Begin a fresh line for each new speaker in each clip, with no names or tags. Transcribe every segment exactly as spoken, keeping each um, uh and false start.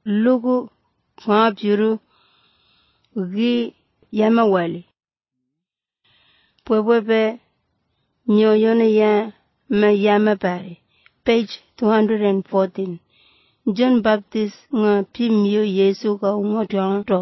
lugu kwa piru gi yama wali pwebwebe nyoyone ya ma yama pare. Page two hundred fourteen. John Baptist nga pimiyo Yesu ka ungotiong to.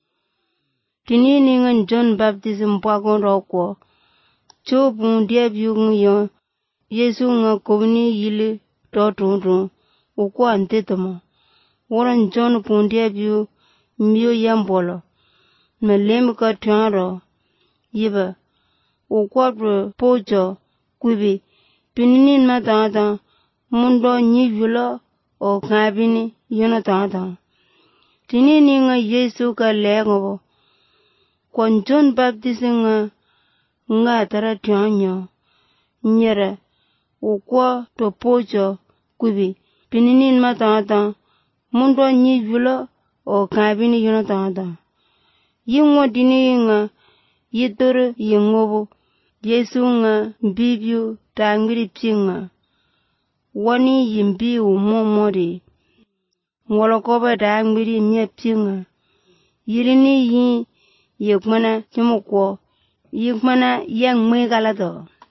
Tinini nga John Baptist mpwakon ro kwa cho pung dia biyu ngayon Yesu nga kubni yili to tungtung ukwa antitama. Waran John pung dia biyu miyo yambolo na lemu ka tuang ro yiba ukwa pro pojo kubi pininin ma tanga mundo nyi yulo o kabini yono tanga. Tinini nga Yesu ka lengo kwa John Baptist nga nga tara tuanyo nyera ukwa to pojo kubi pininin ma tanga mundo nyi yulo o kabini yono tanga. Yingwa dini nga yitoro yingobo Yesu nga mbibiu tangiri pinga wani yimbi umomori ngolokoba tangiri mye pinga yirini yi yekmana kimukwo yekmana yang mwegalato.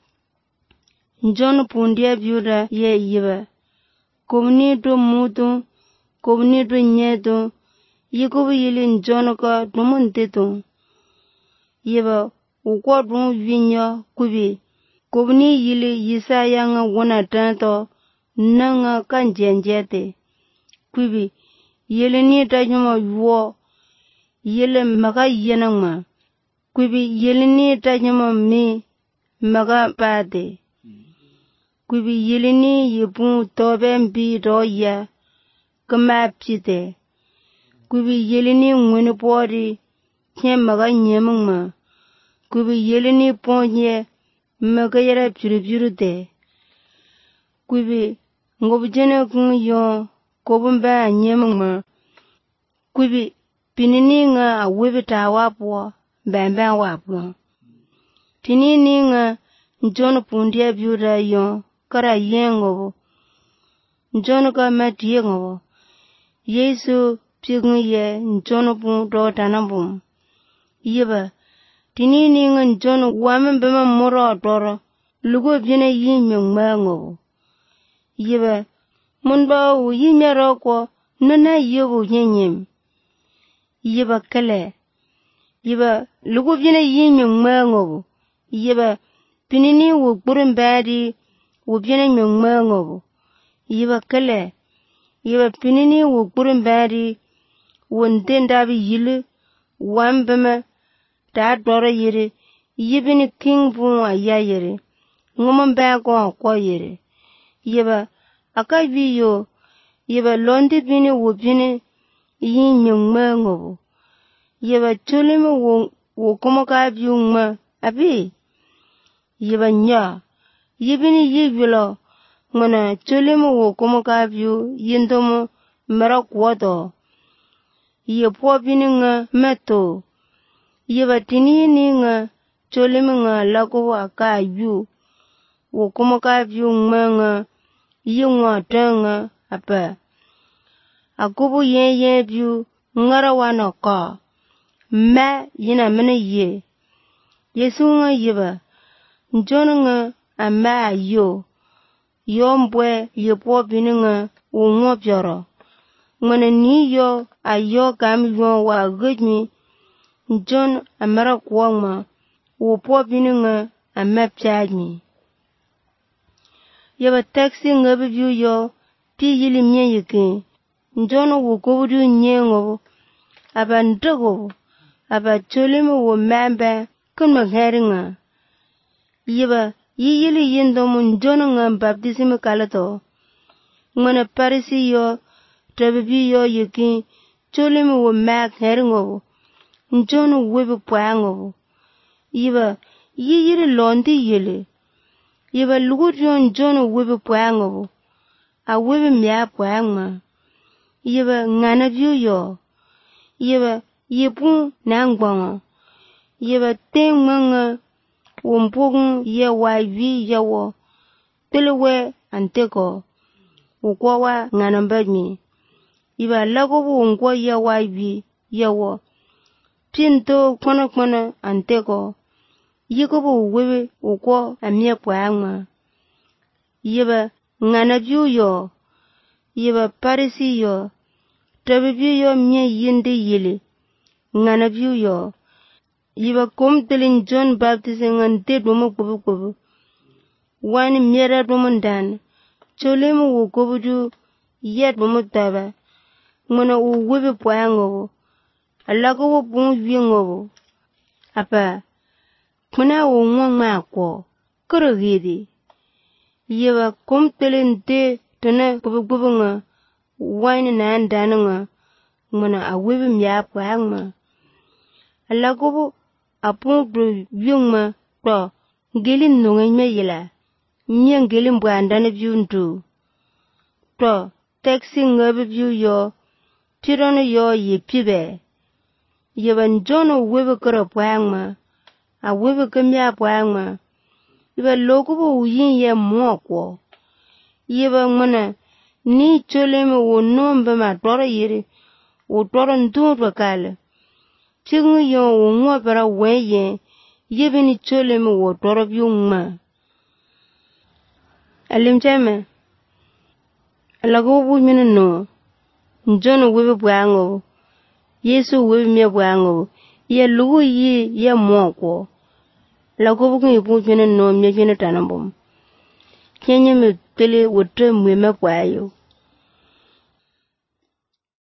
John pundia biuda ye yiba kumni to mutu kumni to nyeto yikubu yili John ka dumunteto yiba ukwa dung vinyo kubi kubni yili Yisaya nga wana tanto nanga kanjenjete kubi yili ni tajuma yuo yili maka yenangma kubi yili ni tajuma mi maka pate kubi yili ni yipu tobe mbi doya kama pite kubi yili ni ngwini pori kye maka nyemangma kubi yili ni ponye maka yara piru piru te kubi ngobjene kung yo kobumba nyemangma kubi pinini nga awibi tawapo bamba wapo. Tinini nga John pundia biuda yo kara yengobo John ka matiyengobo Yesu pingu ye John pung do tanambum yiba tinini nga John wamen bema moro toro lugo bine yi nyongmango yiba munba u yi nyaro ko nana yobu nyenyem yiba kale yiba lugo bine yi nyongmango yiba pinini u burin badi u bine nyongmango yiba kale yiba pinini u burin badi wonten dabi yilu wambema ta doro yiri yibini king bu aya yiri ngomon ba ko ko yiri yiba aka biyo yiba londi bini wo bini yi nyongmango yiba chulimi wo wo komo ka biyo ngma abi yiba nya yibini yibilo ngona chulimi wo komo ka biyo yindomo mara kwoto yipo bini nga meto yiba tinini nga cholimi nga lako aka yu wo komo ka biu ngma nga yingwa tanga apa akubu ye ye biu ngara wana ka ma yina mene ye Yesu nga yiba John nga ama ayo yombwe yipo bini nga ungo pyoro ngana ni yo ayo kam yo wa gudmi John amara kuwangma wo po bini nga ama pyajmi yaba taxi nga bibiu yo pi yili mye yike John wo kobudu nyengo aba ndogo aba cholimi wo mamba kuma heringa yiba yiyili yindomu John nga baptism kalato ngana parisi yo tabibi yo yike cholimi wo mak heringo John webe pwango yiba yiyiri londi yele yiba lugurion John webe pwango a webe mya pwangma yiba ngana biu yo yiba yipu nangbongo yiba tengmanga wompogun ye waivi yawo telewe anteko ukwawa nganambadmi iba lago bu ngwa ya wa bi ya wo pinto kono kono anteko yiko bu webe uko amia pwangma yiba ngana biu yo yiba parisi yo tabi biu yo mie yinde yile ngana biu yo yiba komtelin John Baptist ngante domo kubu kubu wani miera domo ndan cholemu wo kubu du yet domo taba ngana u webe pwangma alago wo pung wingo apa kuna wo ngwa ko koro gidi yiba komtelinte tona kubu kubu nga wani na ndana nga ngana a webe mya pwangma alago wo apung do wingma to gelin nongai me yila mien gelin bwa ndana biundu to taxi ngabe biu yo pirono yo ye pibe yiban jono webe koro pwangma a webe kemya pwangma yiba lokubo uyin ye mwoko yiba ngana ni choleme wo nombe ma toro yiri wo toro ndu kale tingu yo wo ngwa para weye yibe ni choleme wo toro biungma alimcheme alago bu mino no jono webe pwangma Yesu webe mye pwangma ye lugu yi ye mwoko lago bu ngi bu mino no mye jene tanambum kenye me tele wotre mweme kwayo